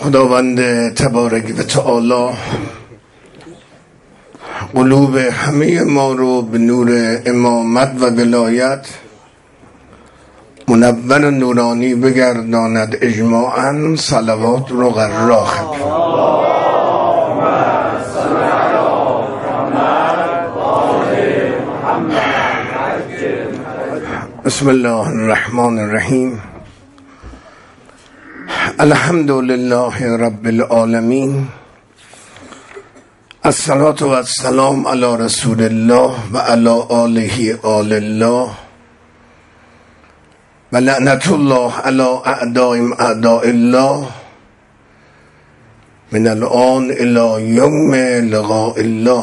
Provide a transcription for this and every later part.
خداوند تبارک و تعالی قلوب همه ما رو به نور امامت و ولایت منور و نورانی بگرداند اجماعاً. صلوات رو غراخ. بسم الله الرحمن الرحیم. الحمد لله رب العالمین. الصلاة و السلام علی رسول الله و علی آله آل الله و لعنت الله علی اعداء الله من الآن الی یوم لقاء الله.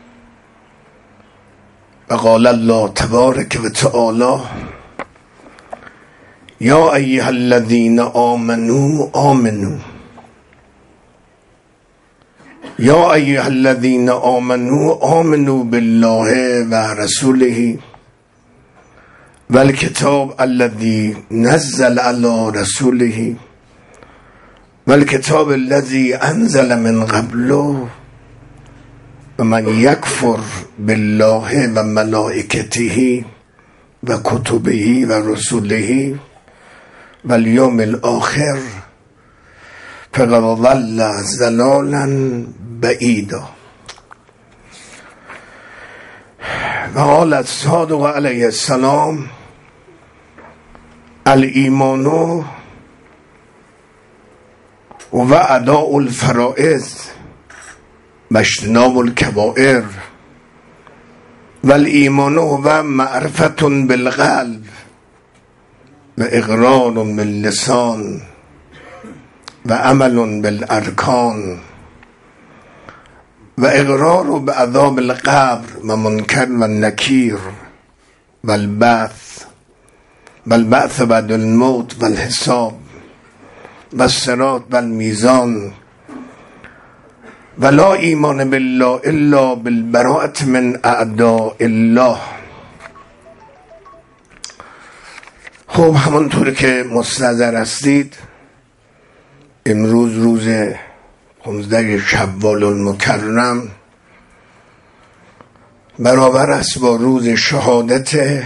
و قال الله تبارک و تعالی یا ایها الذین آمنوا یا ایها الذین آمنوا بالله و رسوله و الکتاب الذی نزل علی رسوله و الکتاب الذی انزل من قبل و من یکفر بالله و ملائکته و کتبه و رسوله و الیوم الاخر فقد ضل ضلالا بعیدا. و قال الصادق علیه السلام الایمان و اداء الفرائض و اجتناب الکبائر و الایمان و معرفت بالقلب و اقرار باللسان و عمل بالارکان و اقرار بعذاب القبر و منکر و نکیر و البعث بعد الموت و الحساب و الصراط و المیزان و لا ایمان بالله الا بالبراءة من اعداء الله. خب همانطور که مستحضر هستید امروز روز 15 شوال المکرم برابر است با روز شهادت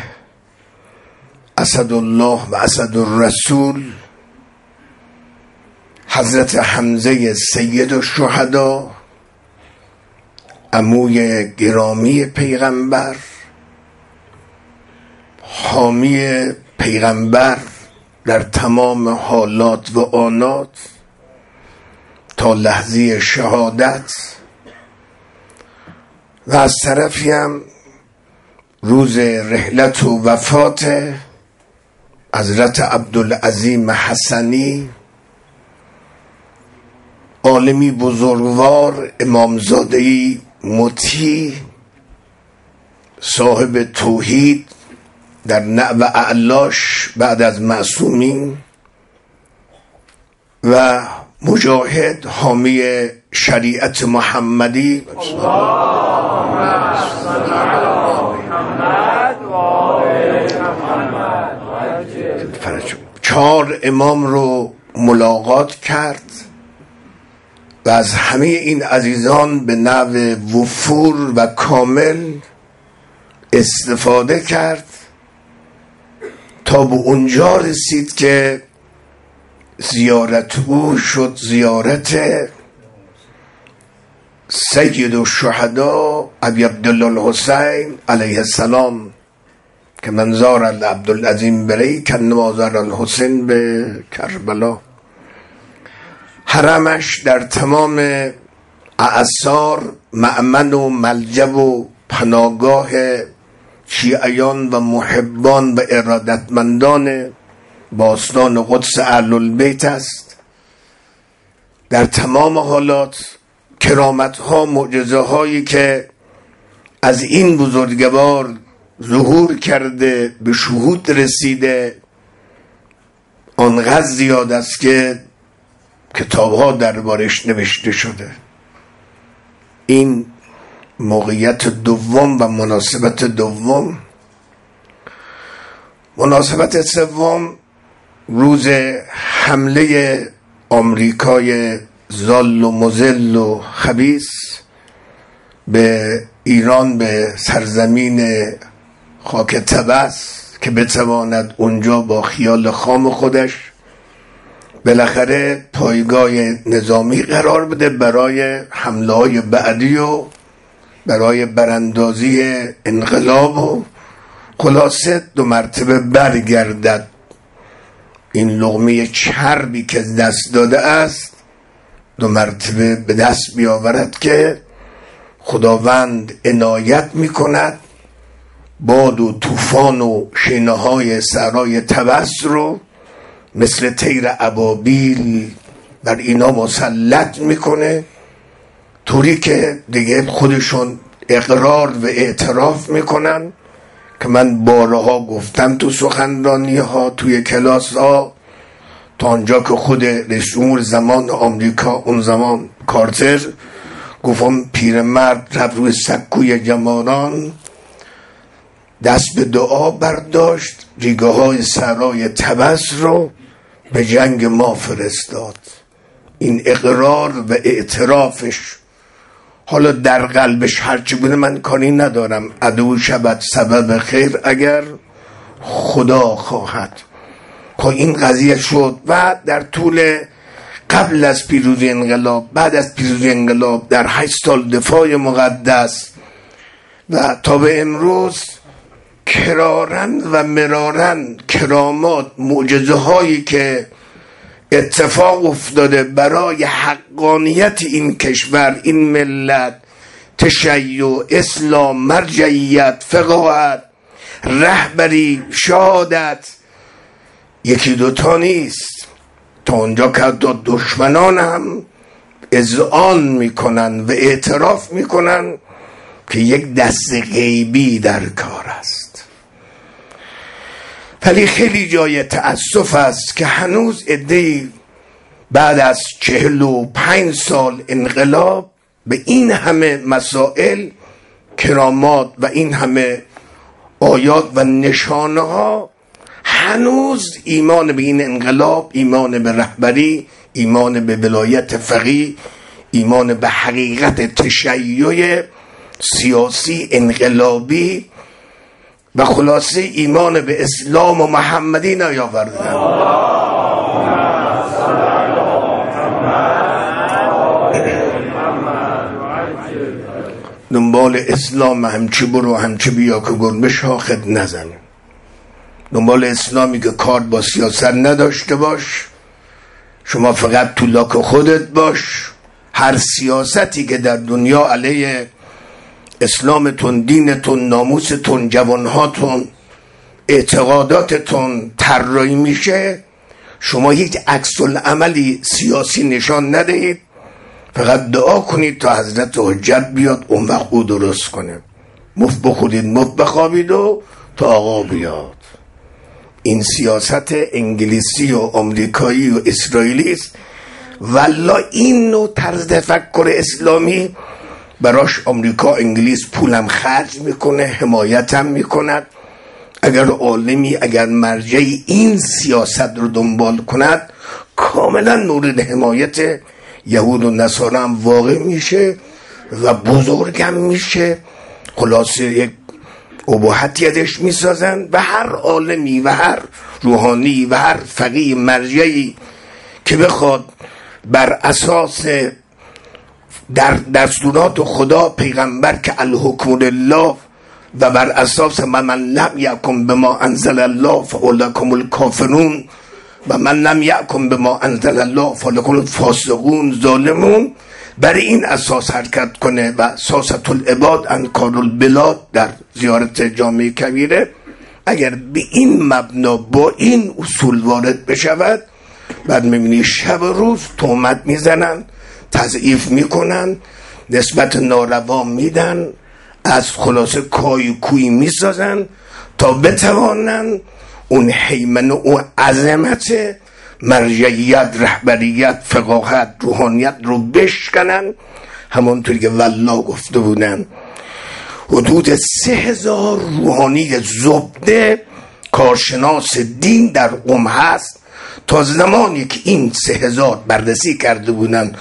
اسدالله و اسدالرسول حضرت حمزه سید الشهدا، عموی گرامی پیغمبر، حامی پیغمبر در تمام حالات و آنات تا لحظه شهادت، و از طرفی هم روز رحلت و وفات حضرت عبدالعظیم حسنی، عالمی بزرگوار، امامزادهی مطیع، صاحب توحید در نعو اعلاش بعد از معصومین و مجاهد حامی شریعت محمدی. 4 امام رو ملاقات کرد و از همه این عزیزان به نحو وفور و کامل استفاده کرد تا به اونجا رسید که زیارت او شد زیارت سید الشهدا ابی عبدالله الحسین علیه السلام که من زار عبدالعظیم بری کنما زار الحسین به کربلا. حرمش در تمام اعصار مأمن و ملجأ و پناهگاه شیعیان و محبان و ارادتمندان باستان قدس اهل البیت است. در تمام حالات کرامت ها، معجزه هایی که از این بزرگوار ظهور کرده به شهود رسیده آنقدر زیاد است که کتاب ها دربارش نوشته شده. این موقعیت دوم و مناسبت دوم. مناسبت سوم روز حمله آمریکای ضال و مضل و خبیث به ایران، به سرزمین خاک طبس که بتواند اونجا با خیال خام خودش بالاخره پایگاه نظامی قرار بده برای حمله های بعدی و برای براندازی انقلاب و خلاصه 2 مرتبه برگردد این لقمه چربی که دست داده است 2 مرتبه به دست بیاورد که خداوند عنایت میکند باد و طوفان و شینه های صحرای طبس رو مثل طیر ابابیل بر اینا مسلط میکنه، طوری که دیگه خودشون اقرار و اعتراف میکنن که من بارها گفتم تو سخنرانی ها، توی کلاس ها، تا آنجا که خود رئیس جمهور زمان آمریکا اون زمان کارتر گفتم پیرمرد رفت روی سکوی جمالان، دست به دعا برداشت، ریگه های صحرای طبس رو به جنگ ما فرستاد. این اقرار و اعترافش حالا در قلبش هرچی بوده من کاری ندارم، عدو شود سبب خیر اگر خدا خواهد. که این قضیه شد و در طول قبل از پیروزی انقلاب، بعد از پیروزی انقلاب، در 8 سال دفاع مقدس و تا به امروز کرارن و مرارن کرامات، معجزه هایی که اتفاق افتاده برای حقانیت این کشور، این ملت، تشیع، اسلام، مرجعیت، فقاهت، رهبری، شهادت، 1-2 نیست. تا اونجا که دشمنان هم اذعان میکنن و اعتراف میکنن که یک دست غیبی در کار است. ولی خیلی جای تأسف است که هنوز عده‌ای بعد از 45 سال انقلاب به این همه مسائل، کرامات و این همه آیات و نشانه ها هنوز ایمان به این انقلاب، ایمان به رهبری، ایمان به ولایت فقیه، ایمان به حقیقت تشیع سیاسی انقلابی و خلاصه ایمان به اسلام و محمدی نیاوردن. دنبال اسلام همچی برو همچی بیا که گربه شاخت نزنه، دنبال اسلامی که کار با سیاست نداشته باش، شما فقط تو لاک خودت باش. هر سیاستی که در دنیا علیه اسلامتون، دینتون، ناموستون، جوانهاتون، اعتقاداتتون طراحی میشه، شما هیچ عکس العملی سیاسی نشان ندهید، فقط دعا کنید تا حضرت حجت بیاد اون وقت او درست کنه. مفت بخورید مفت بخوابید و تا آقا بیاد. این سیاست انگلیسی و آمریکایی و اسرائیلی است. والله این نوع طرز تفکر اسلامی براش آمریکا انگلیس پولم خرج میکنه، حمایتم میکند. اگر عالمی، اگر مرجعی این سیاست رو دنبال کند، کاملا مورد حمایت یهود و نصارا هم واقع میشه و بزرگم میشه. خلاصه یک اباحت یدش میسازن و هر عالمی و هر روحانی و هر فقیه مرجعی که بخواد بر اساس در دستورات خدا، پیغمبر که الحکم لله، و بر اساس من لم یکن بما انزل الله فاولئک الکافرون و من لم یکن بما انزل الله فاولئک الفاسقون ظالمون، برای این اساس حرکت کنه و سیاست العباد انکار البلاد در زیارت جامع کبیره، اگر به این مبنا با این اصول وارد بشود، بعد میبینی شب و روز تهمت میزنن، تضعیف میکنن، نسبت ناروا میدن، از خلاصه کای کوی میسازن تا بتوانن اون هیمنه و عظمت مرجعیت، رهبریت، فقاهت، روحانیت رو بشکنن. همونطوری که والله گفته بودن حدود 3000 روحانی زبده کارشناس دین در قم هست. تا زمانی که این 3000 بررسی کرده بودن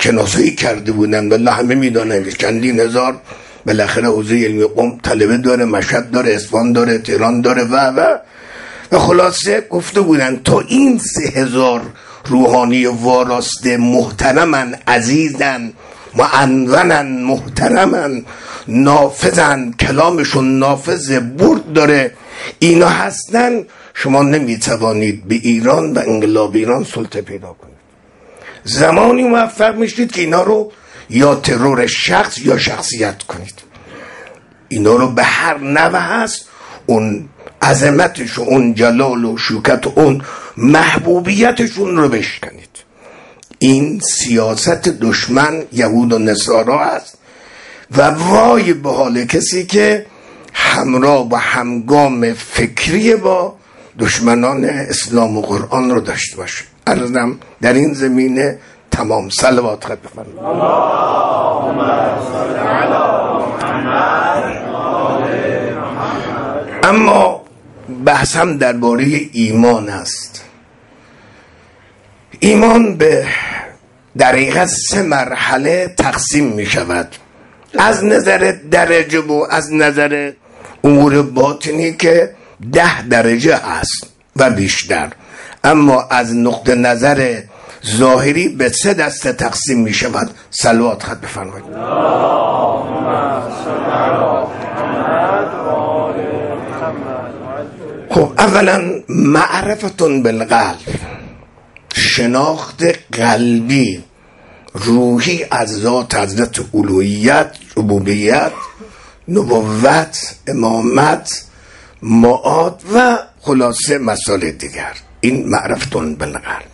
شناسایی کرده بودن، والله همه میدونن چندین هزار بالاخره حوزه علمی قم طلبه داره، مشهد داره، اصفهان داره، تهران داره و خلاصه گفته بودن تا این 3000 روحانی واراسته محترمن، عزیزن، معنونن، محترمن، نافذن، کلامشون نافذ، برد داره، اینا هستن، شما نمیتوانید به ایران و انقلاب ایران سلطه پیدا کنید. زمانی موفق میشید که اینا رو یا ترور شخص یا شخصیت کنید، اینا رو به هر نوع هست اون عظمتشون، اون جلال و شوکت و اون محبوبیتشون رو بشکنید. این سیاست دشمن یهود و نصارا است و وای به حال کسی که همراه و همگام فکری با دشمنان اسلام و قرآن رو داشته باشه. عرضم در این زمینه تمام. صلوات خط بفرمایید. اللهم صل علی محمد. اما بحثم درباره ایمان است. ایمان به در حقیقت 3 مرحله تقسیم می شود، از نظر درجه و از نظر امور باطنی که 10 درجه هست و بیشتر، اما از نقطه نظر ظاهری به 3 دسته تقسیم می شود. صلوات خط بفرمایید. خب اولا معرفتون بالقلب، شناخت قلبی روحی از ذات حضرت الوهیت، ربوبیت، نبوت، امامت، معاد و خلاصه مسائل دیگر. این معرفتون بالقلب.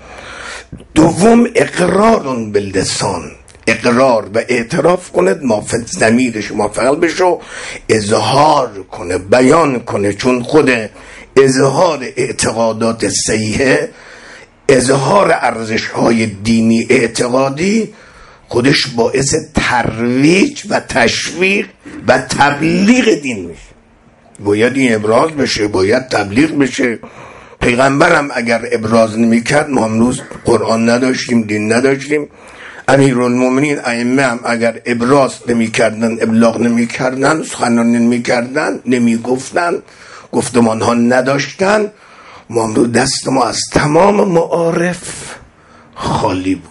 دوم اقرارون باللسان، اقرار و اعتراف کنید، ضمیرش موافق بشو، اظهار کنه، بیان کنه، چون خود اظهار اعتقادات صحیحه، اظهار ارزش‌های دینی اعتقادی خودش باعث ترویج و تشویق و تبلیغ دین میشه. باید این ابراز بشه، باید تبلیغ بشه. پیغمبرم اگر ابراز نمی‌کرد ما امروز قرآن نداشتیم، دین نداشتیم. امیرالمومنین ائمه هم اگر ابراز نمی‌کردن، ابلاغ نمی‌کردن، سخنرانی نمی‌کردن، نمی‌گفتن، گفتمان ها نداشتن، ما امروز دست ما از تمام معارف خالی بود.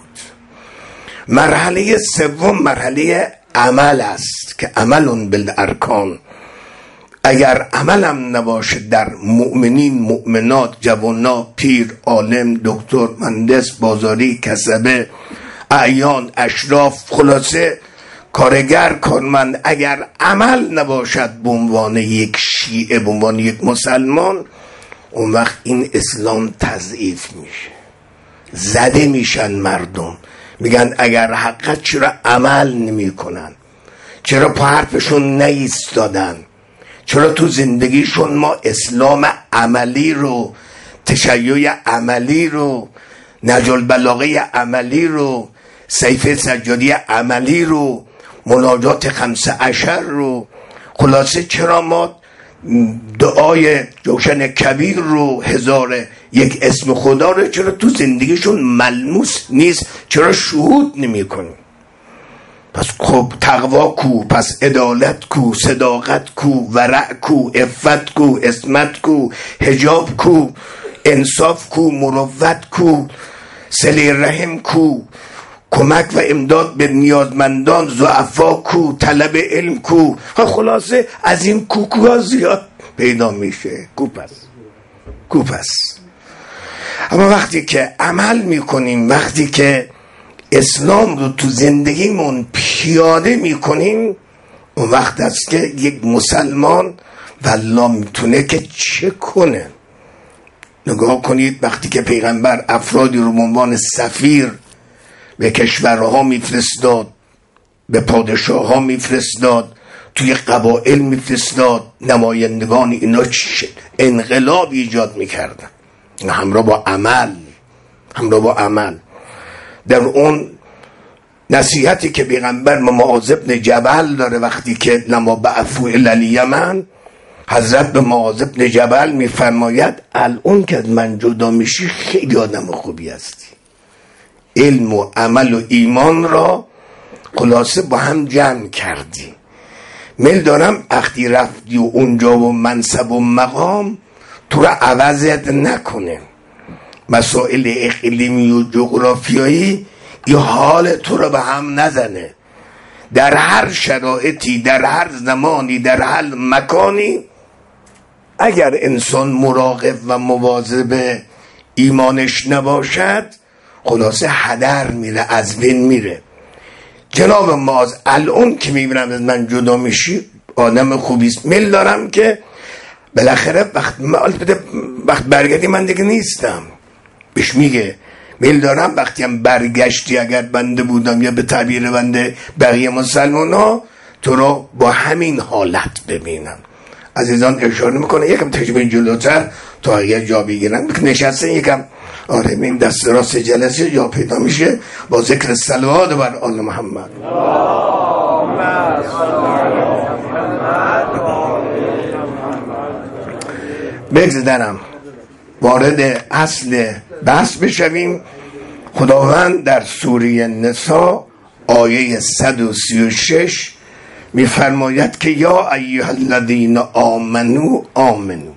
مرحله سوم مرحله عمل است که عملون بالارکان. اگر عملم نباشه در مؤمنین، مؤمنات، جوانا، پیر، عالم، دکتر، مهندس، بازاری، کسبه، اعیان، اشراف، خلاصه کارگر، کارمند، اگر عمل نباشد به عنوان یک شیعه، به عنوان یک مسلمان، اون وقت این اسلام تضعیف میشه، زده میشن مردم. میگن اگر حقیقت چرا عمل نمی کنن، چرا پا حرفشون نیستادن، چرا تو زندگیشون ما اسلام عملی رو، تشیع عملی رو، نهج البلاغه عملی رو، سیف سجادی عملی رو، مناجات 15 رو، خلاصه چرا ما دعای جوشن کبیر رو، 1001 اسم خدا رو چرا تو زندگیشون ملموس نیست، چرا شهود نمی کنیم؟ پس خب تقوا کو، پس عدالت کو، صداقت کو، ورع کو، عفت کو، عصمت کو، حجاب کو، انصاف کو، مروت کو، صله رحم کو، کمک و امداد به نیازمندان، ضعفا کو، طلب علم کو. خلاصه از این کوکوها زیاد پیدا میشه. کوپس. اما وقتی که عمل میکنیم، وقتی که اسلام رو تو زندگیمون پیاده میکنیم، اون وقت است که یک مسلمان والله میتونه که چه کنه. نگاه کنید وقتی که پیغمبر افرادی رو به عنوان سفیر به کشورها میفرستاد، به پادشاه ها میفرستاد، توی قبایل میفرستاد، نمایندگان اینا انقلاب ایجاد میکردن همراه با عمل. در اون نصیحتی که پیغمبر معاذ بن جبل داره، وقتی که لما بعثوا الی الیمن، حضرت به معاذ بن جبل میفرماید الان که من جدا میشی خیلی آدم خوبی هستی، علم و عمل و ایمان را خلاصه با هم جمع کردی. میل دارم وقتی رفتی و اونجا و منصب و مقام تو را عوضت نکنه. مسائل اقلیمی و جغرافیایی یه حال تو را به هم نزنه. در هر شرایطی، در هر زمانی، در هر مکانی اگر انسان مراقب و مواظب ایمانش نباشد خلاصه هدر میره، از بین میره. جناب معاذ الان که میبینم از من جدا میشی آدم خوبیست، میل دارم که بالاخره وقت برگردی من دیگه نیستم. بهش میگه میل دارم وقتی هم برگشتی اگر بنده بودم یا به تعبیر بنده بقیه مسلمان ها تو رو با همین حالت ببینم. عزیزان اشاره میکنه یکم تجربه جلوتر تا اگر جا بگیرن نشسته یکم آره این دست راست جلسه یا پیدا میشه با ذکر صلوات بر آل محمد. بگذارم وارد اصل بحث بشویم. خداوند در سوره نساء آیه 136 میفرماید که یا ایها الذین آمنو آمنو.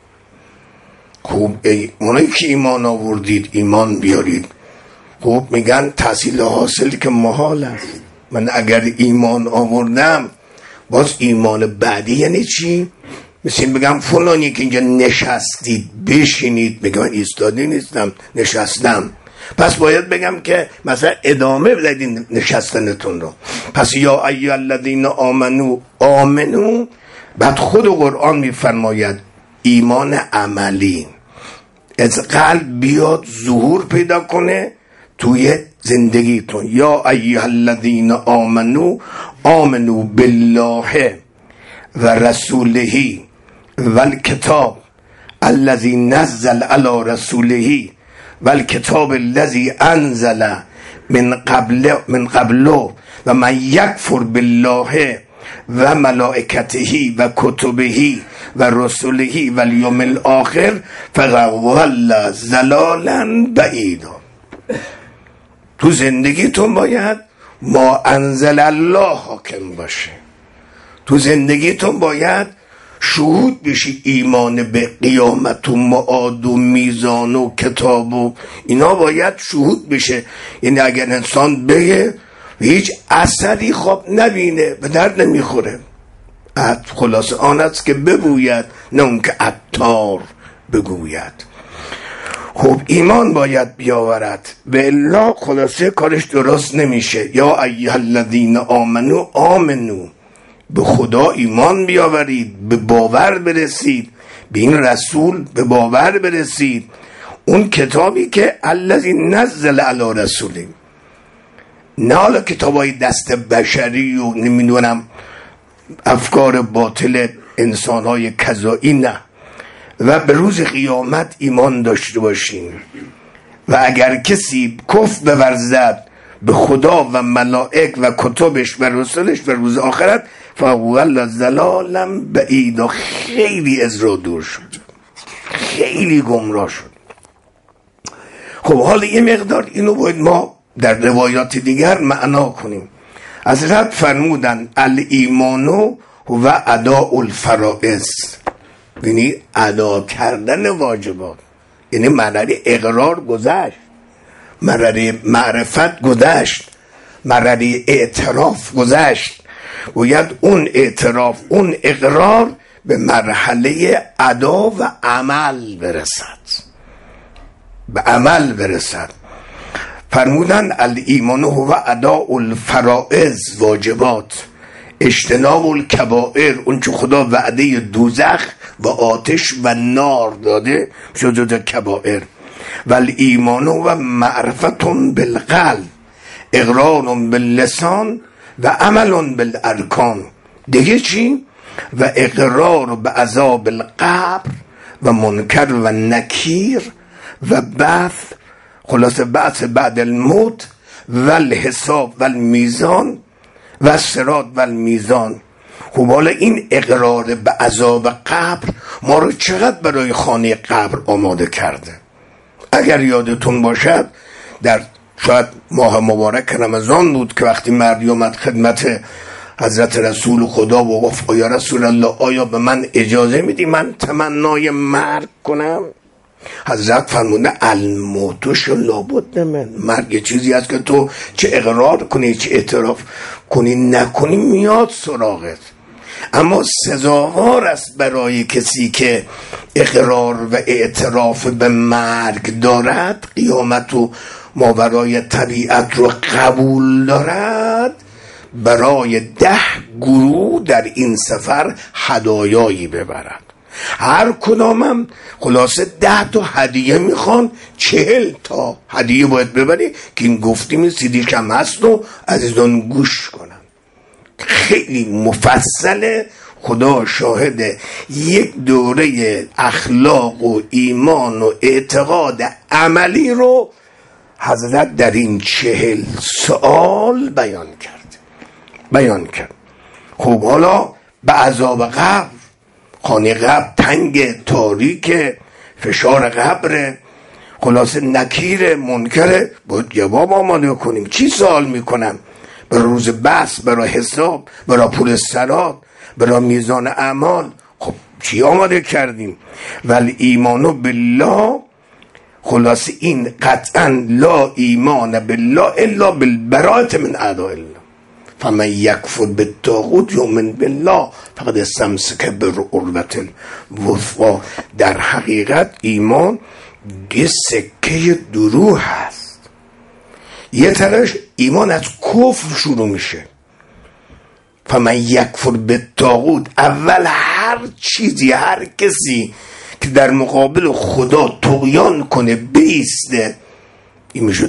خوب اونایی که ایمان آوردید ایمان بیارید. خوب میگن تحصیل حاصل که محال است. من اگر ایمان آوردم باز ایمان بعدی یعنی چی؟ مثل بگم فلانی که اینجا نشستید بشینید، بگم من ایستاده نیستم نشستم، پس باید بگم که مثلا ادامه بدین نشستنتون رو. پس یا ایها الذین آمنو آمنو، بعد خود قرآن میفرماید ایمان عملی از قلب بیاد ظهور پیدا کنه توی زندگیتون. یا ایها الذین آمنو آمنو بالله و رسوله و الکتاب الذی نزل علی رسوله و الکتاب الذی انزل من قبل و من یکفر بالله و ملائکته و کتبه و رسوله و الیوم الاخر فقد ضل ضلالا بعیدا. تو زندگیتون باید ما انزل الله حاکم باشه. تو زندگیتون باید شهود بشی ایمان به قیامت و معاد و میزان و کتاب و اینا باید شهود بشه. یعنی اگر انسان بگه هیچ اثری خواب نبینه به درد نمیخوره. خلاص آن است که بگوید نه اون که عطار بگوید. خب ایمان باید بیاورد و الا خلاصه کارش درست نمیشه. یا ایها الذین آمنو آمنو، به خدا ایمان بیاورید، به باور برسید، به این رسول به باور برسید، اون کتابی که الذی نزل علی رسوله، نه حالا کتابای دست بشری و نمیدونم افکار باطل انسانهای کذایی، نه. و به روز قیامت ایمان داشته باشیم و اگر کسی کفر بورزد به خدا و ملائک و کتبش و رسولش و روز آخرت فاول ضلالا بعیدا، خیلی از راه دور شد، خیلی گمراه شد. خب حالا یه مقدار اینو باید ما در روایات دیگر معنا کنیم. حضرت فرمودن الایمانو و اداء الفرائض، یعنی ادا کردن واجبات. یعنی مرحله اقرار گذشت، مرحله معرفت گذشت، مرحله اعتراف گذشت. باید اون اعتراف، اون اقرار به مرحله ادا و عمل برسد، به عمل برسد. فرمودن الایمان هو اداء الفرائض، واجبات، اجتناب الکبائر، اون چه خدا وعده دوزخ و آتش و نار داده شده کبائر. و الایمان و معرفتون بالقلب، اقرارون باللسان و عملون بالارکان. دیگه چی؟ و اقرار به عذاب القبر و منکر و نکیر و بعث، خلاصه بعث بعد الموت و الحساب و المیزان و الصراط و المیزان. خب حالا این اقرار به عذاب قبر ما رو چقدر برای خانه قبر آماده کرده. اگر یادتون باشد در شاید ماه مبارک رمضان بود که وقتی مردی اومد خدمت حضرت رسول خدا و گفت یا رسول الله آیا به من اجازه میدی من تمنای مرگ کنم؟ حضرت فرموده الموتوش لابد من، مرگ چیزی است که تو چه اقرار کنی چه اعتراف کنی نکنی میاد سراغت. اما سزاوار است برای کسی که اقرار و اعتراف به مرگ دارد، قیامت و ماورای طبیعت رو قبول دارد، برای 10 گروه در این سفر هدایایی ببرد. هر کدامم خلاصه 10 تا هدیه میخوان، 40 تا هدیه باید ببری که این گفتیم سیدیش هم هست و عزیزان گوش کنن. خیلی مفصله، خدا شاهده. یک دوره اخلاق و ایمان و اعتقاد عملی رو حضرت در این 40 سال بیان کرد. خب حالا به عذاب قبر، خانه قبر تنگ تاریک، فشار قبر، خلاصه نکیر منکر، باید جواب آماده کنیم. چی سوال میکنم؟ برای روز بحث، برای حساب، برای پول سرات، برای میزان اعمال. خب چی آماده کردیم؟ ولی ایمانو بالله، خلاصه این قطعا لا ایمان بالله الا بالبراءة من اعداء الله، فمن یکفر بالطاغوت یؤمن بالله فقد استمسک بالعروة الوثقی. در حقیقت ایمان یه سکه دروح هست. یه طرفش ایمان از کفر شروع میشه. فمن یکفر بالطاغوت، اول هر چیزی، هر کسی که در مقابل خدا طغیان کنه بیسته، این میشه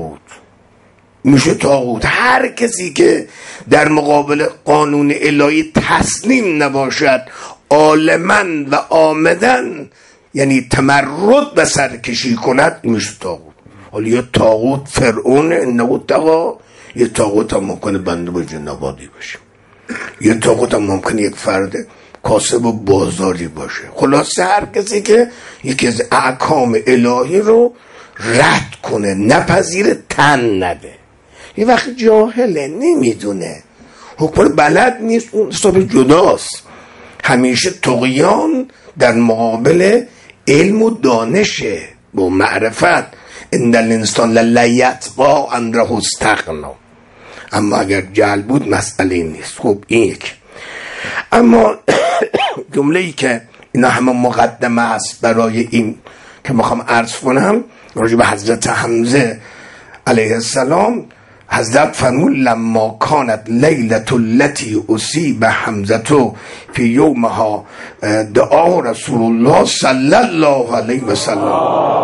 طاغوت. هر کسی که در مقابل قانون الهی تسلیم نباشد، عالماً و آمدن، یعنی تمرد و سرکشی کند، این میشه طاغوت. حالا یه طاغوت فرعون انه طغی، یه طاغوت هم ممکنه بنده با جنبادی باشه، یه طاغوت هم ممکنه یک فرد کاسب و بازاری باشه. خلاصه هر کسی که یکی از احکام الهی رو رد کنه، نپذیره، تن نده. یه وقت جاهله، نمیدونه، حکم بلد نیست، اون حساب جداست. همیشه طغیان در مقابل علم و دانشه و معرفت. ان الانسان للیطغی ان رآه استغنی. اما اگر جهل بود مسئله نیست. خب این یک. اما جمله‌ای که اینا همه مقدمه است برای این که میخوام عرض کنم راجع به حضرت حمزه علیه السلام. حضرت فرمود لما کانت لیلة التي اصیب حمزة فی یومها دعا رسول الله صلی الله علیه و سلم.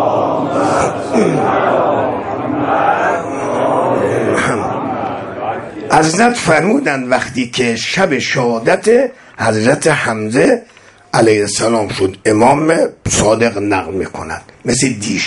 حضرت فرمودن وقتی که شب شهادت حضرت حمزه علیه السلام شد، امام صادق نقل میکند مثل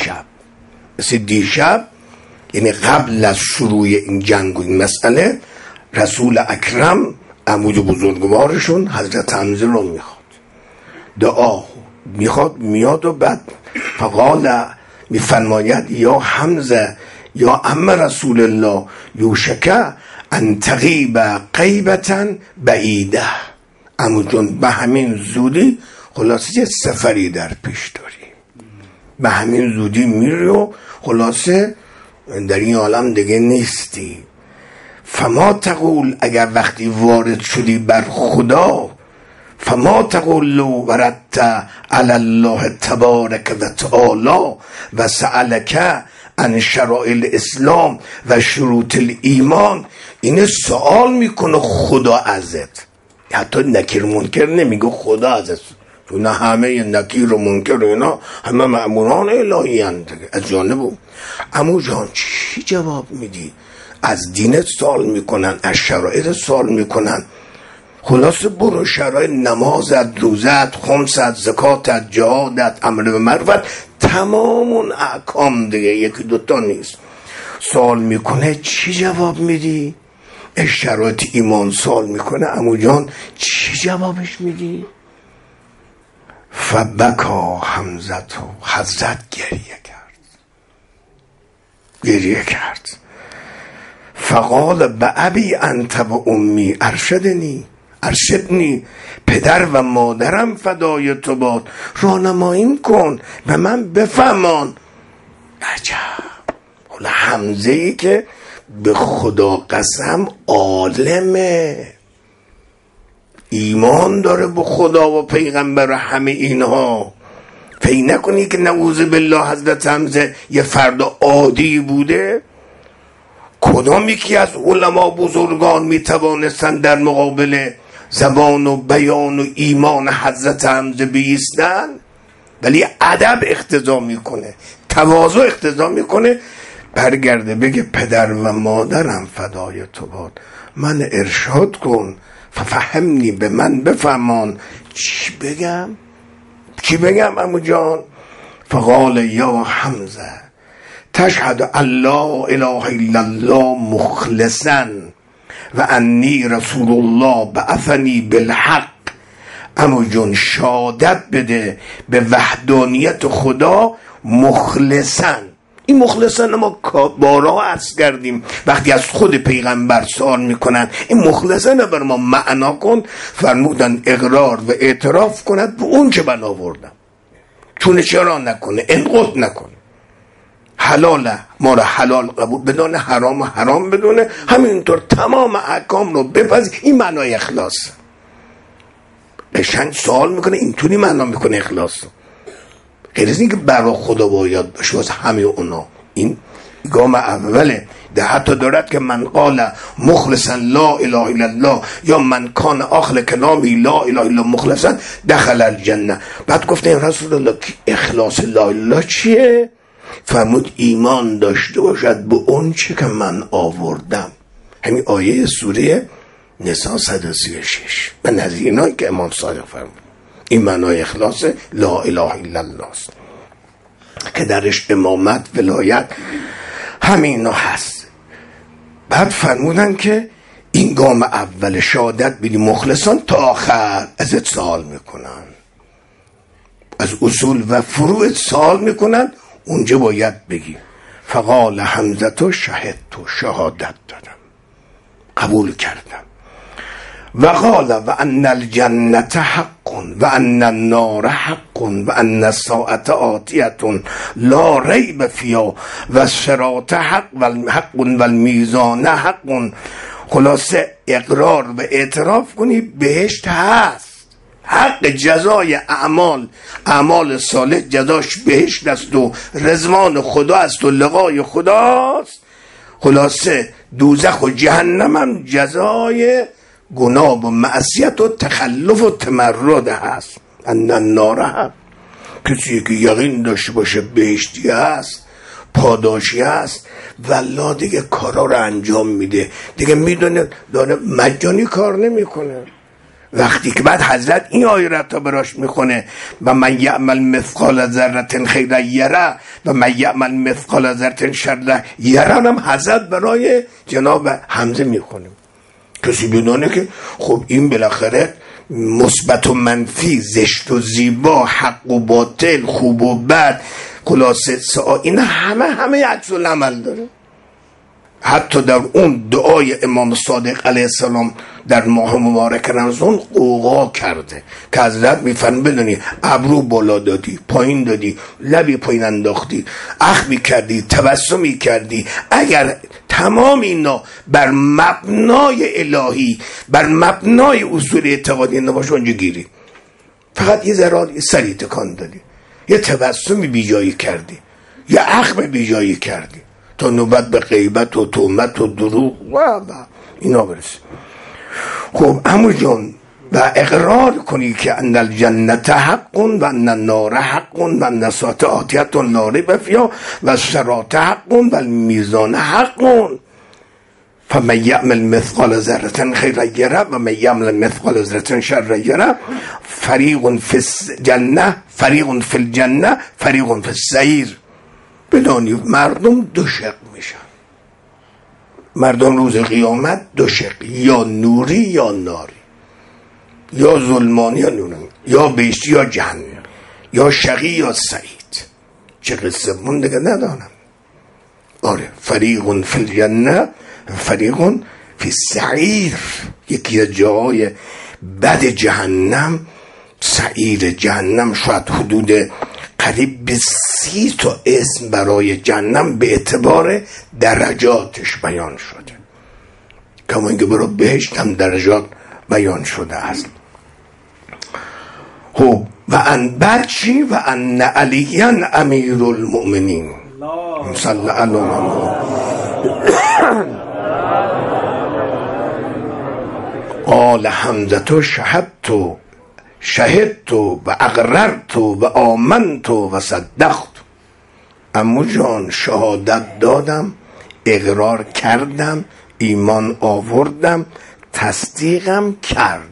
دیشب، یعنی قبل از شروع این جنگ و این مسئله، رسول اکرم عمود بزرگوارشون حضرت حمزه رو میخواد، دعا میخواد، میاد و بعد فقال میفرماید یا حمزه یا عم رسول الله یوشک ان تغیب غیبتا بعیده. عمو جون به همین زودی خلاصه یه سفری در پیش داری، به همین زودی میری و خلاصه در این عالم دیگه نیستی. فما تقول، اگر وقتی وارد شدی بر خدا، فما تقول لو وردت علی الله تبارک و تعالی و سألک عن شرائع الاسلام و شروط الایمان. اینه سوال میکنه خدا ازت، حتی نکیر منکر نمیگه خدا ازت، چون همه نکیر و منکر اینا همه مأموران الهی هستند از جانب. عمو جان چی جواب میدی؟ از دینت سوال میکنن، از شرایط سوال میکنن. خلاصه برو شرایط نمازت، روزت، خمست، زکاتت، جهادت، امر به معروف، تمام اون احکام دیگه، یکی دوتا نیست. سوال میکنه چی جواب میدی؟ شرایط ایمان سوال میکنه، عمو جان چی جوابش میدی؟ فبکا حمزه، حضرت گریه کرد. گریه کرد. فقال به ابی انت و امی ارشدنی، پدر و مادرم فدای تو باد، راهنماییم کن به من بفهمان. عجب. حالا حمزه ای که به خدا قسم عالمه، ایمان داره به خدا و پیغمبر و همه اینها. فکر نکنی که نعوذ بالله حضرت حمزه یه فرد عادی بوده. کدام یکی از علما بزرگان میتوانستن در مقابل زبان و بیان و ایمان حضرت حمزه بیستن؟ ولی ادب اقتضا میکنه، تواضع اقتضا میکنه برگرده بگه پدر و مادرم فدای تو باد، من ارشاد کن، ففهمنی، به من بفهمان. چی بگم عمو جان؟ فقال یا حمزه تشهد ان لا اله الا الله مخلصا و انی رسول الله بعثنی بالحق. عمو جان شهادت بده به وحدانیت خدا مخلصا. این مخلصا ما بارها عرض کردیم وقتی از خود پیغمبر سوال میکنن این مخلصا بر ما معنا کن، فرمودن اقرار و اعتراف کند به اون چه من آوردم، چون چرا نکنه، انقض نکنه، حلال ما را حلال قبول بدونه، حرام و حرام بدونه، همینطور تمام احکام رو بپذیر. این معنای اخلاص. قشنگ سوال میکنه اینطوری معنا میکنه اخلاص، غیر از این که برای خدا باید باشه واسه همه اونا. این گام اوله. ده حتی دارد که من قال مخلصا لا اله الا الله یا من کان آخر کلامی لا اله الا مخلصا دخل الجنه. بعد گفتن رسول الله اخلاص لا اله چیه؟ فرمود ایمان داشته باشد به اون چه که من آوردم. همین آیه سوره نساء 136 و نظیر اینایی که امام صادق فرمود. این معنای اخلاص لا اله الا الله است که درش امامت، ولایت، همین هست. بعد فرمودن که این گام اول شهادت بدی مخلصان، تا آخر ازت سوال میکنن، از اصول و فروع سوال میکنن، اونجا باید بگی فقال حمزه تو شهد تو، شهادت دادم، قبول کردم. و قال و ان الجنت حق و ان النار حق و ان الساعه آتیه لا ریب فیها و الصراط حق و المیزان حق. خلاصه اقرار و اعتراف کنی بهشت هست، حق جزای اعمال صالح جزاش بهشت است و رضوان خدا است و لقای خداست. خلاصه دوزخ و جهنم هم جزای گناه و معصیت و تخلف و تمرد هست. ان النار حق. کسی که یقین داشته باشه بهشتی هست، پاداشی هست، والله دیگه کارا رو انجام میده، دیگه میدونه داره مجانی کار نمیکنه. وقتی که بعد حضرت این آیه را تا براش میخونه و من یعمل مثقال ذره خیرا یره و من یعمل مثقال ذره شر یره، هم حضرت برای جناب حمزه میخونه. کسی بدونه که خب این بالاخره مثبت و منفی، زشت و زیبا، حق و باطل، خوب و بد، خلاصه این همه عکس العمل داره. حتی در اون دعای امام صادق علیه السلام در ماه مبارک رمضان قوقا کرده که حضرت میفرمایند بدونی ابرو بالا دادی، پایین دادی، لبی پایین انداختی، اخمی کردی، تبسمی کردی، اگر تمام اینا بر مبنای الهی، بر مبنای اصول اعتقادی نباشه اونجا گیری. فقط یه ذره سری تکان دادی، یه تبسمی بیجایی کردی، یه اخم بیجایی کردی، تا نوبت به غیبت و تهمت و دروغ و اینا برسه. خب عمو جان و اقرار کنی که ان الجنت حق و ان النار حق و ان الساعه آتیه لا ریب فیها و الصراط حق و المیزان حق. فمن یعمل مثقال ذره خیرا یره و من یعمل مثقال ذره شر یره. فریق فی الجنه فریق فی الجنه فریق فی السعیر. بدانید مردم دو شق میشن، مردم روز قیامت دو شق، یا نوری یا ناری، یا ظلمانی یا نورانی، یا بهشتی یا جهنم، یا شقی یا سعید. چه قصه من دیگه ندانم. آره، فریقون فی الجنه فریقون فی السعیر. یکی از جاهای بد جهنم سعیر جهنم، شاید حدود قریب به 30 تا اسم برای جهنم به اعتبار درجاتش بیان شده. کما اینکه برای بهشت هم درجات بیان شده است. خب و ان برچی و ان علیاً امیر المؤمنین صلی الله قال حمزه شهدت و اقررت و آمنت و صدقت. عمو جان شهادت دادم، اقرار کردم، ایمان آوردم، تصدیقم کردم.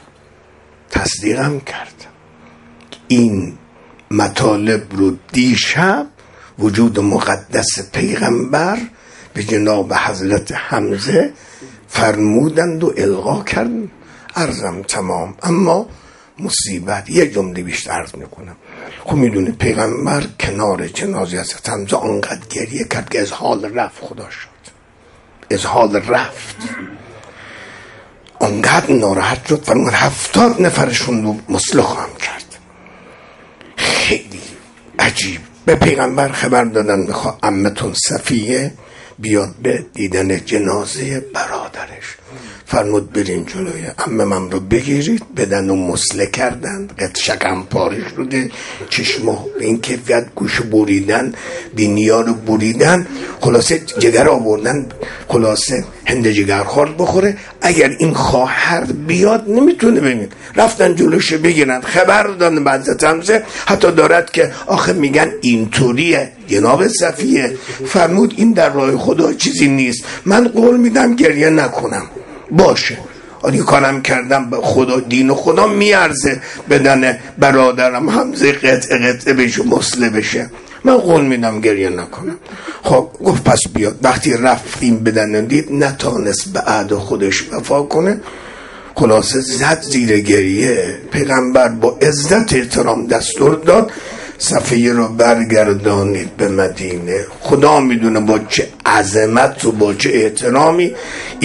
این مطالب رو دیشب وجود مقدس پیغمبر به جناب حضرت حمزه فرمودند و القا کردند. عرضم تمام. اما مصیبت یک جمله بیشتر عرض میکنم. خب میدونه پیغمبر کنار جنازه حضرت حمزه آنقدر گریه کرد که از حال رفت خدا شد. از حال رفت آنقدر ناراحت شد فرمود 70 نفرشون رو مصلح خواهم کرد. خیلی عجیب. به پیغمبر خبر دادن میخواه عمتون صفیه بیاد به دیدن جنازه برادرش. فرمود برین جلوی عمه من رو بگیرید. بدن و مسله کردن، قد شکم پارش روده، چشم این کیفیت گوش بریدن، بینیا رو بریدن، خلاصه جگر آوردن، خلاصه هند جگر خورد بخوره. اگر این خواهر بیاد نمیتونه ببین. رفتن جلوش بگیرن. خبر دادن بعد حمزه حتی دارد که آخه میگن اینطوریه جناب صفیه. فرمود این در راه خدا چیزی نیست، من قول میدم گریه نکنم. باشه آنی کارم کردم به خدا، دین و خدا میارزه بدن برادرم حمزه قطعه بشه، مسله بشه. من قول میدم گریه نکنم. خب گفت پس بیاد. وقتی رفتیم بدن دید نتانست به عهد خودش وفا کنه. خلاصه زد زیر گریه. پیغمبر با عزت احترام دستور داد صفیه رو برگردانید به مدینه. خدا میدونه با چه عظمت و با چه احترامی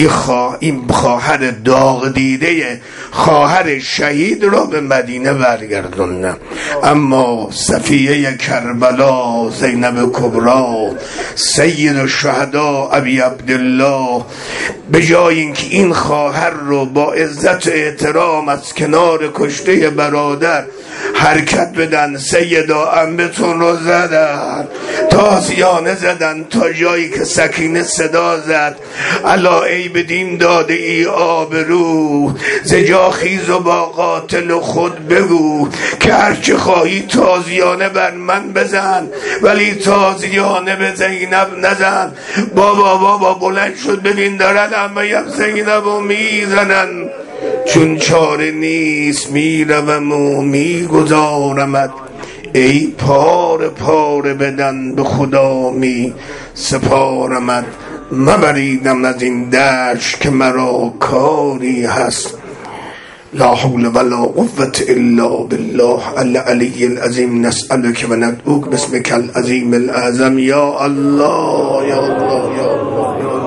این خواهر داغ دیده خواهر شهید رو به مدینه برگردونه. اما صفیه کربلا زینب کبرا سید الشهدا ابی عبدالله به جای اینکه این خواهر رو با عزت و احترام از کنار کشته برادر حرکت بدن، سیدا عمتون رو زدن، تازیانه زدن تا جایی که سکینه صدا زد الا ای بدین داده ای آبرو، زجا خیز و با قاتل خود بگو که هرچه خواهی تازیانه بر من بزن ولی تازیانه به زینب نزن. بابا بلند شد ببین دارن اما زینب رو میزنن. چون چاره نیست میروم و میگذارمت ای پاره بدن به خدا می سپارمت. مبریدم از این دشت که مرا کاری هست. لا حول ولا قوة الا بالله العلی العظیم. نسألک و ندعوک باسمک العظیم الاعظم. یا الله یا الله یا الله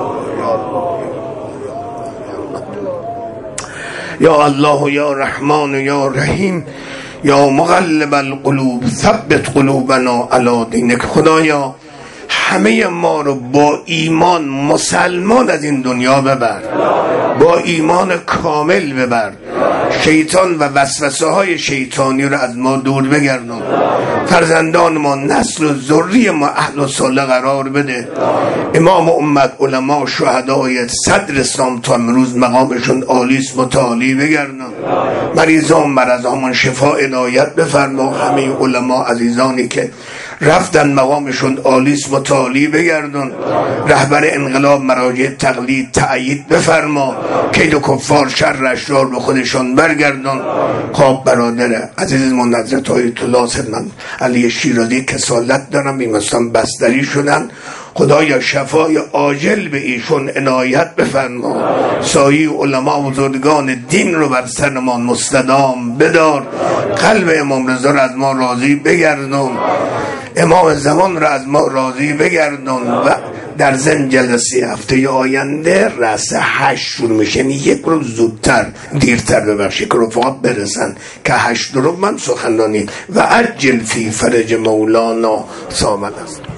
یا الله یا رحمان یا رحیم یا مقلب القلوب ثبت قلوبنا علی دینک. خدایا همه ما رو با ایمان مسلمان از این دنیا ببر، با ایمان کامل ببر. شیطان و وسوسه های شیطانی رو از ما دور بگردون. فرزندان ما، نسل و ذریه ما اهل و صالح قرار بده. امام امت، علما، شهدای صدر اسلام تا امروز مقامشون عالیست، متعالی بگردون. مریضان مرضامون شفا عنایت بفرما. همه علما عزیزانی که رفتن مقامشون عالیست، متعالی بگردون. رهبر انقلاب مراجع تقلید تأیید بفرما. کید و کفار شر اشرار به خودشون برگردون. خواب برادر عزیز من حضرت آیت الله سیدنا علی شیرازی کسالت دارم بیمارستان بستری شدن. خدایا شفای عاجل به ایشون عنایت بفرما. سایه علما و بزرگان دین رو بر سرمان مستدام بدار. قلب امام رضا رو از ما راضی بگردون. امام زمان رو از ما راضی بگردون در ضمن جلسه هفته آینده رأس 8 شروع میشه، یعنی یک روز زودتر دیرتر ببخشید که رفقات برسن که 8 من سخنرانی و عجل فی فرج مولانا سامن است.